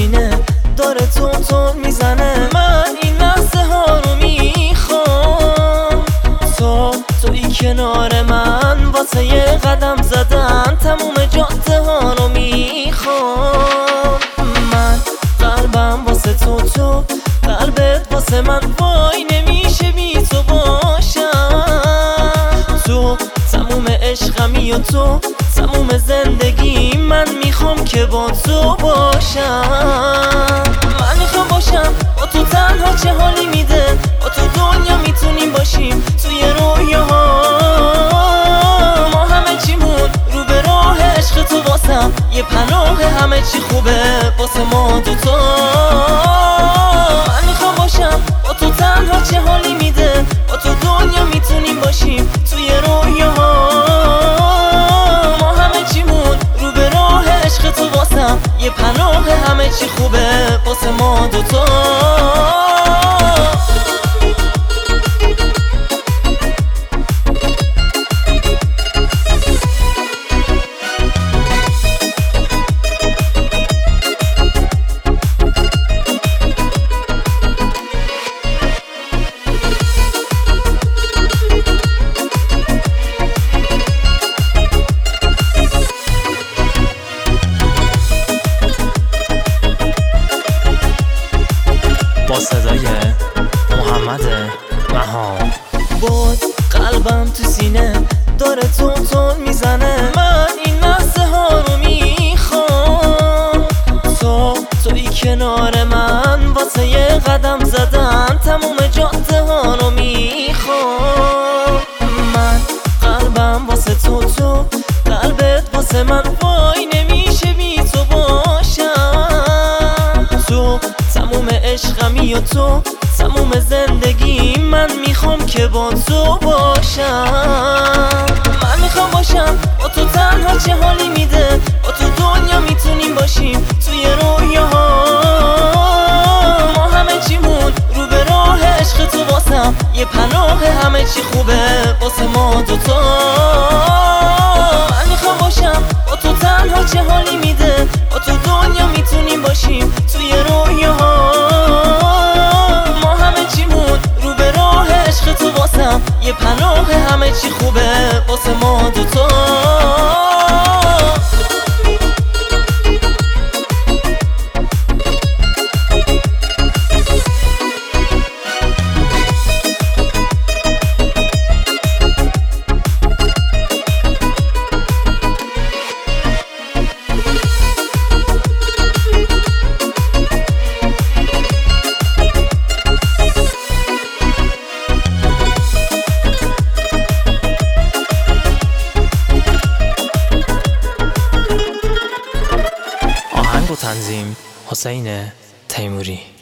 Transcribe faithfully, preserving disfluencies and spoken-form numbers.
سینه داره تون تون میزنه. من این لحظه ها رو میخوام، تو توی کنار من واسه یه قدم زدن تموم جاده ها رو میخوام. من قلبم واسه تو، تو قلبت واسه من، وای نمیشه بی تو باشم. تو تموم عشقمی و تو تموم زندگی، من میخوام که با تو باشم. من میخوام باشم با تو، تنها چه حالی میده، با تو دنیا میتونیم باشیم توی رویاها. ما همه چیمون رو به راه عشق تو، واسم یه پناه، همه چی خوبه واسه ما دوتا. من میخوام باشم با تو، تنها چه حالی میده، با تو دنیا میتونیم باشیم توی رویاها. ما همه چیمون رو به راه عشق تو، واسم یه پناه، همه چی خوبه واسه ما دوتا. با صدای محمد مهان. بود قلبم تو سینه داره تون تون میزنه. من این لحظه ها رو میخوام، تو توی کنار من واسه یه قدم زدن تموم جاده ها رو میخوام. من قلبم واسه تو، تو قلبت واسه من، وای نمیشه بی تو باشم. تو تموم عشقمی و تو تموم زندگی، من میخوام که با تو باشم. من میخوام باشم با تو، تنها چه حالی میده، با تو دنیا میتونیم باشیم توی رویاها. ما همه چیمون رو به راه عشق تو، واسم یه پناه، همه چی خوبه واسه ما دوتا. من میخوام باشم با تو، تنها چه حالی میده، با تو دنیا میتونیم باشیم توی رویاها. ما همه چیمون رو به راه عشق تو، واسم یه پناه، همه چی خوبه واسه ما دوتا. آهنگ و تنظیم حسین تیموری.